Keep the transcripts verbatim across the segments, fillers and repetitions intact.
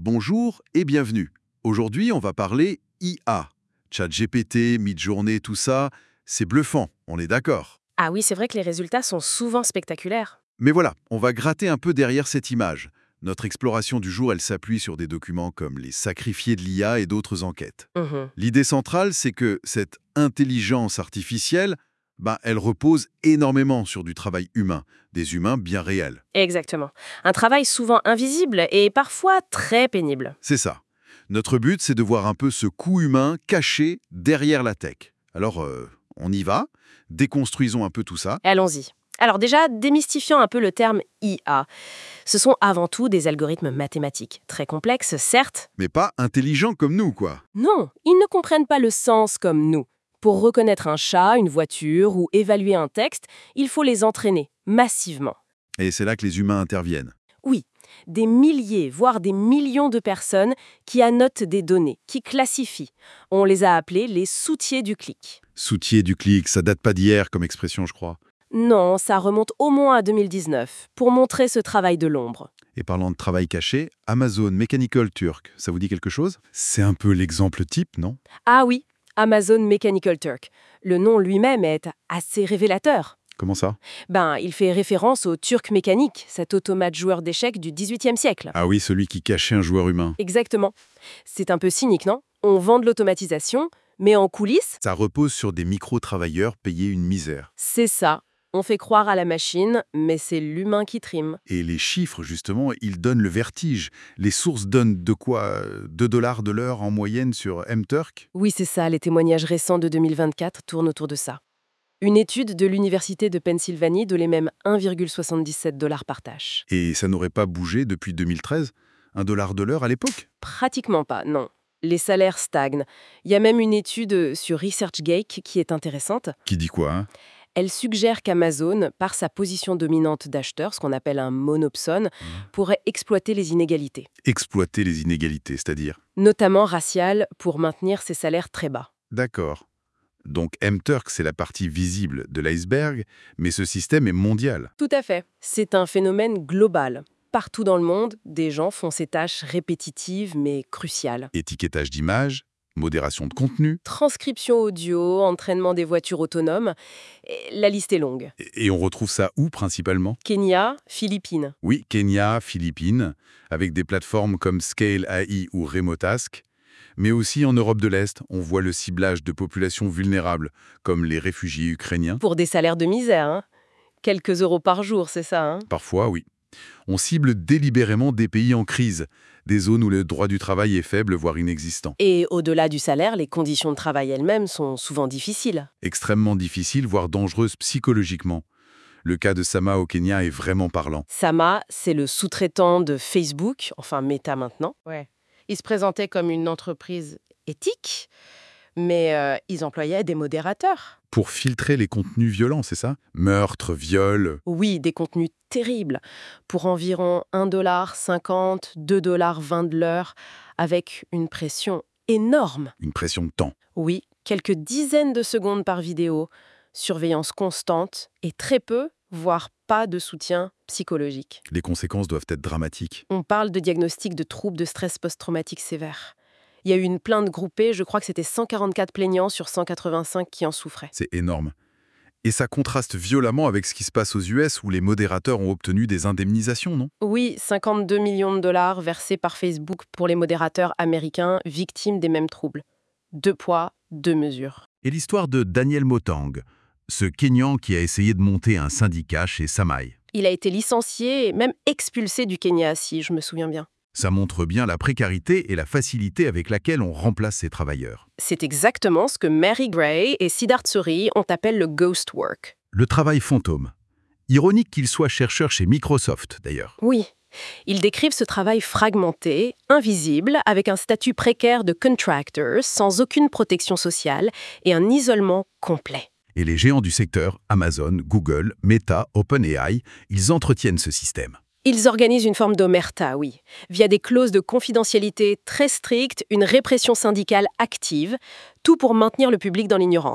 Bonjour et bienvenue. Aujourd'hui, on va parler I A. ChatGPT, Midjourney, tout ça, c'est bluffant, on est d'accord. Ah oui, c'est vrai que les résultats sont souvent spectaculaires. Mais voilà, on va gratter un peu derrière cette image. Notre exploration du jour, elle s'appuie sur des documents comme les sacrifiés de l'I A et d'autres enquêtes. Mhm. L'idée centrale, c'est que cette intelligence artificielle, ben, elle repose énormément sur du travail humain, des humains bien réels. Exactement. Un travail souvent invisible et parfois très pénible. C'est ça. Notre but, c'est de voir un peu ce coût humain caché derrière la tech. Alors, euh, on y va, déconstruisons un peu tout ça. Allons-y. Alors déjà, démystifions un peu le terme I A. Ce sont avant tout des algorithmes mathématiques. Très complexes, certes. Mais pas intelligents comme nous, quoi. Non, ils ne comprennent pas le sens comme nous. Pour reconnaître un chat, une voiture ou évaluer un texte, il faut les entraîner, massivement. Et c'est là que les humains interviennent. Oui, des milliers, voire des millions de personnes qui annotent des données, qui classifient. On les a appelés les soutiers du clic. Soutier du clic, ça date pas d'hier comme expression, je crois. Non, ça remonte au moins à deux mille dix-neuf, pour montrer ce travail de l'ombre. Et parlant de travail caché, Amazon Mechanical Turk, ça vous dit quelque chose? C'est un peu l'exemple type, non? Ah oui, Amazon Mechanical Turk. Le nom lui-même est assez révélateur. Comment ça? Ben, il fait référence au Turc mécanique, cet automate joueur d'échecs du dix-huitième siècle. Ah oui, celui qui cachait un joueur humain. Exactement. C'est un peu cynique, non? On vend de l'automatisation, mais en coulisses, Ça repose sur des micro-travailleurs payés une misère. c'est ça. On fait croire à la machine, mais c'est l'humain qui trime. Et les chiffres, justement, ils donnent le vertige. Les sources donnent de quoi? deux dollars de l'heure en moyenne sur mTurk? Oui, c'est ça, les témoignages récents de deux mille vingt-quatre tournent autour de ça. Une étude de l'Université de Pennsylvanie donnait même un virgule soixante-dix-sept dollars par tâche. Et ça n'aurait pas bougé depuis deux mille treize? Un dollar de l'heure à l'époque? Pratiquement pas, non. Les salaires stagnent. Il y a même une étude sur ResearchGate qui est intéressante. Qui dit quoi, hein? Elle suggère qu'Amazon, par sa position dominante d'acheteur, ce qu'on appelle un monopsone, pourrait exploiter les inégalités, Exploiter les inégalités, c'est-à-dire? notamment raciales, pour maintenir ses salaires très bas. D'accord. Donc mTurk, c'est la partie visible de l'iceberg, mais ce système est mondial. Tout à fait. C'est un phénomène global. Partout dans le monde, des gens font ces tâches répétitives mais cruciales. Étiquetage d'images, modération de contenu, Transcription audio, entraînement des voitures autonomes, et la liste est longue. et et on retrouve ça où principalement? Kenya, Philippines. Oui, Kenya, Philippines, avec des plateformes comme Scale A I ou Remotask. Mais aussi en Europe de l'Est, on voit le ciblage de populations vulnérables, comme les réfugiés ukrainiens. Pour des salaires de misère, hein. Quelques euros par jour, c'est ça, hein. Parfois, oui. On cible délibérément des pays en crise, des zones où le droit du travail est faible, voire inexistant. Et au-delà du salaire, les conditions de travail elles-mêmes sont souvent difficiles. Extrêmement difficile, voire dangereuse psychologiquement. Le cas de Sama au Kenya est vraiment parlant. Sama, c'est le sous-traitant de Facebook, enfin Meta maintenant. Ouais. Il se présentait comme une entreprise éthique, mais euh, ils employaient des modérateurs. Pour filtrer les contenus violents, c'est ça? Meurtres, viols. Oui, des contenus terribles, pour environ un dollar cinquante, deux dollars vingt de l'heure, avec une pression énorme. Une pression de temps. Oui, quelques dizaines de secondes par vidéo, surveillance constante et très peu, voire pas de soutien psychologique. Les conséquences doivent être dramatiques. On parle de diagnostic de troubles de stress post-traumatique sévère. Il y a eu une plainte groupée, je crois que c'était cent quarante-quatre plaignants sur cent quatre-vingt-cinq qui en souffraient. C'est énorme. Et ça contraste violemment avec ce qui se passe aux U S où les modérateurs ont obtenu des indemnisations, non? Oui, cinquante-deux millions de dollars versés par Facebook pour les modérateurs américains victimes des mêmes troubles. Deux poids, deux mesures. Et l'histoire de Daniel Motang, ce Kenyan qui a essayé de monter un syndicat chez Samai. Il a été licencié et même expulsé du Kenya, si je me souviens bien. Ça montre bien la précarité et la facilité avec laquelle on remplace ces travailleurs. C'est exactement ce que Mary Gray et Siddharth Suri ont appelé le ghost work. Le travail fantôme. Ironique qu'il soit chercheur chez Microsoft, d'ailleurs. Oui, ils décrivent ce travail fragmenté, invisible, avec un statut précaire de contractor, sans aucune protection sociale et un isolement complet. Et les géants du secteur, Amazon, Google, Meta, OpenAI, ils entretiennent ce système. Ils organisent une forme d'omerta, oui, via des clauses de confidentialité très strictes, une répression syndicale active, tout pour maintenir le public dans l'ignorance.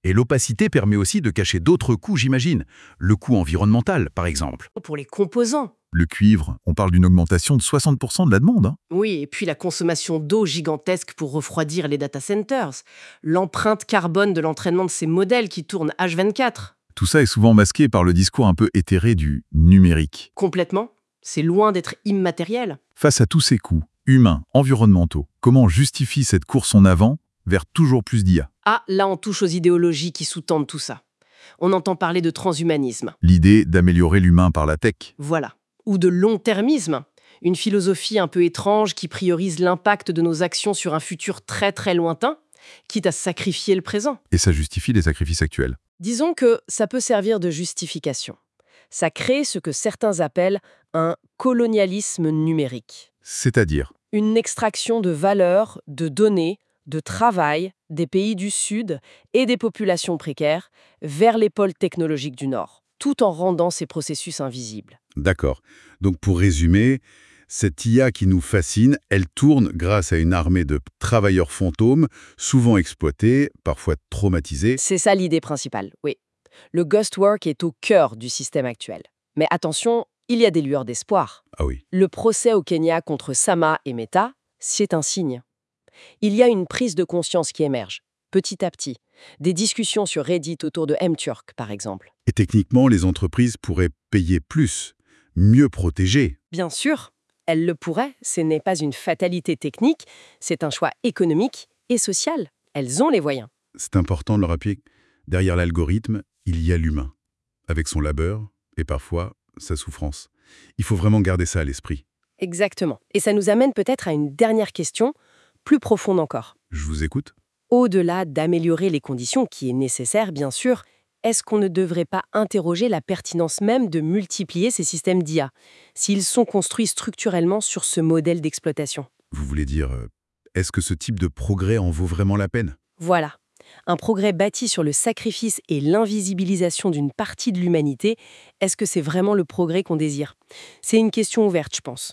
Et l'opacité permet aussi de cacher d'autres coûts, j'imagine. Le coût environnemental, par exemple. Pour les composants. Le cuivre, on parle d'une augmentation de soixante pour cent de la demande. Hein. Oui, et puis la consommation d'eau gigantesque pour refroidir les data centers. L'empreinte carbone de l'entraînement de ces modèles qui tournent H vingt-quatre. Tout ça est souvent masqué par le discours un peu éthéré du numérique. Complètement. C'est loin d'être immatériel. Face à tous ces coûts, humains, environnementaux, comment on justifie cette course en avant vers toujours plus d'I A? Ah, là on touche aux idéologies qui sous-tendent tout ça. On entend parler de transhumanisme. L'idée d'améliorer l'humain par la tech. Voilà. Ou de long-termisme. Une philosophie un peu étrange qui priorise l'impact de nos actions sur un futur très très lointain, quitte à sacrifier le présent. Et ça justifie les sacrifices actuels. Disons que ça peut servir de justification. Ça crée ce que certains appellent un colonialisme numérique. C'est-à-dire? Une extraction de valeur, de données, de travail des pays du Sud et des populations précaires vers les pôles technologiques du Nord, tout en rendant ces processus invisibles. D'accord. Donc pour résumer, cette I A qui nous fascine, elle tourne grâce à une armée de travailleurs fantômes, souvent exploités, parfois traumatisés. C'est ça l'idée principale, oui. Le ghost work est au cœur du système actuel. Mais attention, il y a des lueurs d'espoir. Ah oui. Le procès au Kenya contre Sama et Meta, c'est un signe. Il y a une prise de conscience qui émerge, petit à petit. Des discussions sur Reddit autour de M-Turk, par exemple. Et techniquement, les entreprises pourraient payer plus, mieux protéger. Bien sûr, elles le pourraient. Ce n'est pas une fatalité technique, c'est un choix économique et social. Elles ont les moyens. C'est important de le rappeler. Derrière l'algorithme, il y a l'humain, avec son labeur et parfois sa souffrance. Il faut vraiment garder ça à l'esprit. Exactement. Et ça nous amène peut-être à une dernière question, plus profonde encore. Je vous écoute. Au-delà d'améliorer les conditions, qui est nécessaire bien sûr, est-ce qu'on ne devrait pas interroger la pertinence même de multiplier ces systèmes d'I A, s'ils sont construits structurellement sur ce modèle d'exploitation? Vous voulez dire, euh, est-ce que ce type de progrès en vaut vraiment la peine? Voilà. Un progrès bâti sur le sacrifice et l'invisibilisation d'une partie de l'humanité, est-ce que c'est vraiment le progrès qu'on désire? C'est une question ouverte, je pense.